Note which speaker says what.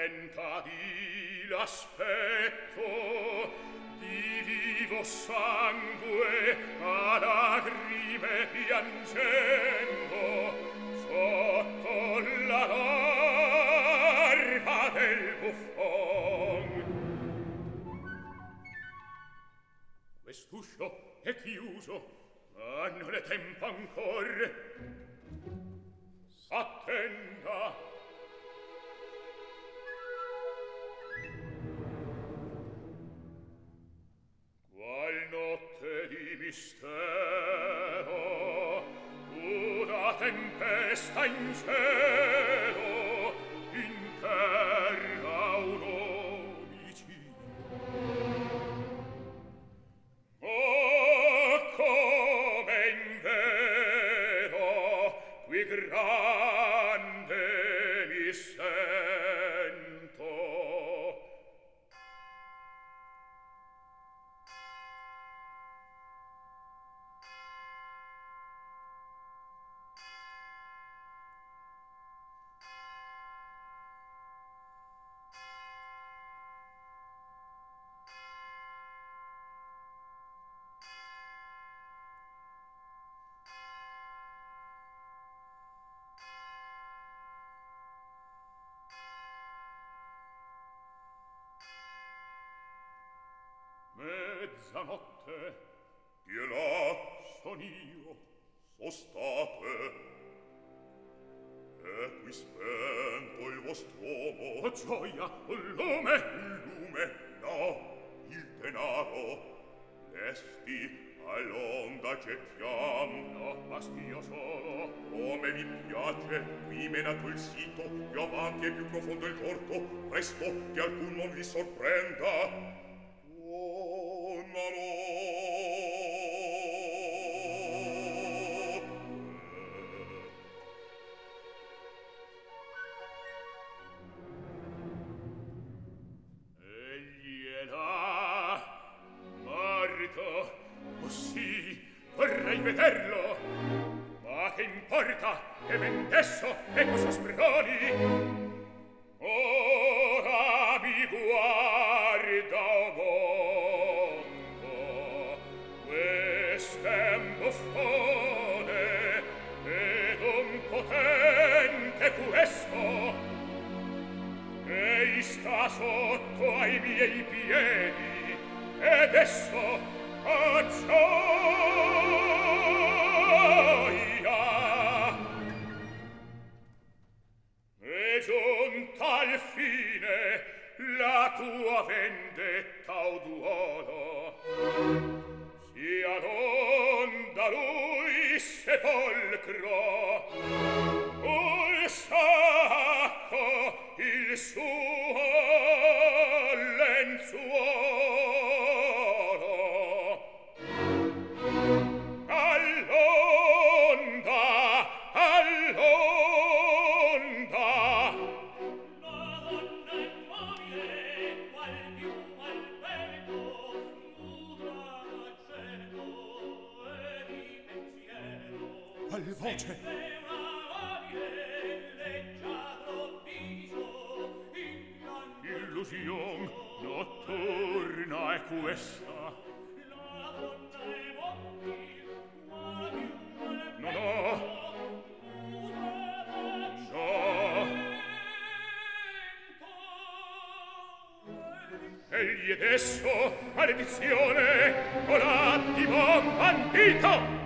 Speaker 1: aumenta di l'aspetto di vivo sangue a lagrime piangendo sotto la larva del buffon. Quest'uscio è chiuso, ma non è tempo ancor. S'attenda. Qual notte di mistero, una tempesta in cielo, in terra un omicidio. Oh, come in vero qui grande mi sento. Mezzanotte, chi è là? Son io, sostate. È qui spento il vostr'uomo. Oh, gioia, un lume! Il lume, no, il denaro. Lesti all'onda gettiam. No, basti io solo. Come vi piace, qui menato il sito, più avanti e più profondo il corto, presto che alcun non vi sorprenda. Oh, egli è là, morto. Oh sì, vorrei vederlo. Ma che importa, che men desso e cosa sproni. Ora mi guarda, o mondo, quest'è un buffone ed un potente questo. Ei sta sotto ai miei piedi ed esso a gioia. È giunta al fine la tua vendetta o duolo. Sia non da lui sepolcro un sacco il suo lenzuolo. All'onda, all'onda. La donna immobile, qual più albergo, nuda d'aceto e di pensiero. Qual voce? Illusion notturna è questa. La donna è mobile, qual più albergo, no, no. Egli adesso, maledizione, o l'attimo bandito!